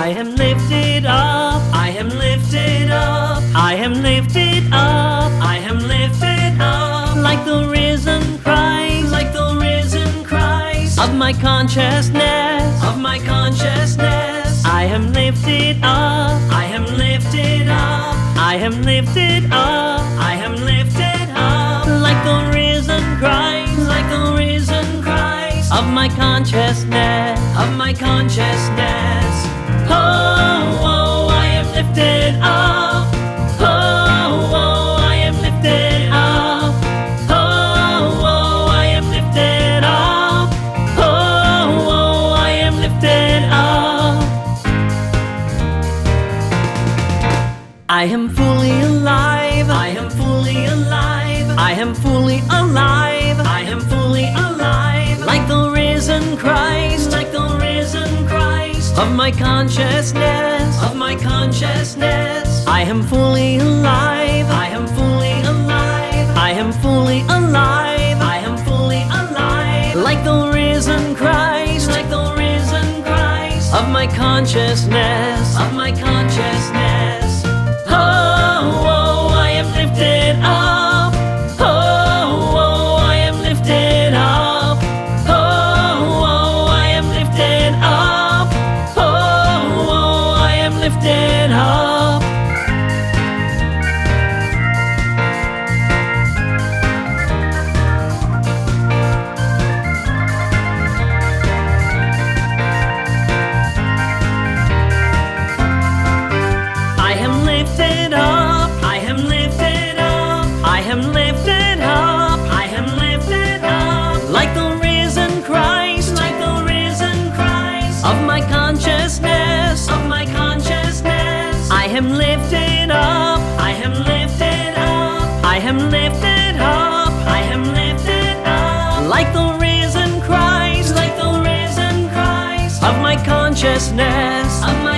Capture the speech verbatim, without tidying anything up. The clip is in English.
I am lifted up, I am lifted up, I am lifted up, I am lifted up, like the risen Christ, like the risen Christ, of my consciousness, of my consciousness. I am lifted up, I am lifted up, I am lifted up, I am lifted up, like the risen Christ, like the risen Christ, of my consciousness, of my consciousness. Oh, oh, I am lifted up. Oh, oh, I am lifted up. Oh, oh, I am lifted up. Oh, oh, I am lifted up. I am fully alive. I am fully alive. I am fully alive. I am fully alive. Like the risen Christ, like the risen Christ, of my consciousness, of my consciousness. I am fully alive. I am fully alive. I am fully alive. I am fully alive. Like the risen Christ, like the risen Christ, of my consciousness, of my consciousness. Oh, oh, I am lifted up. Oh, oh, I am lifted up. Oh, oh, I am lifted up. Oh, oh, I am lifted up. I am lifted up, I am lifted up, I am lifted up, I am lifted up, like the risen Christ, like the risen Christ, of my consciousness, of my consciousness. I am lifted up, I am lifted up, I am lifted up, I am lifted up, like the risen Christ, like the risen Christ, of my consciousness, of my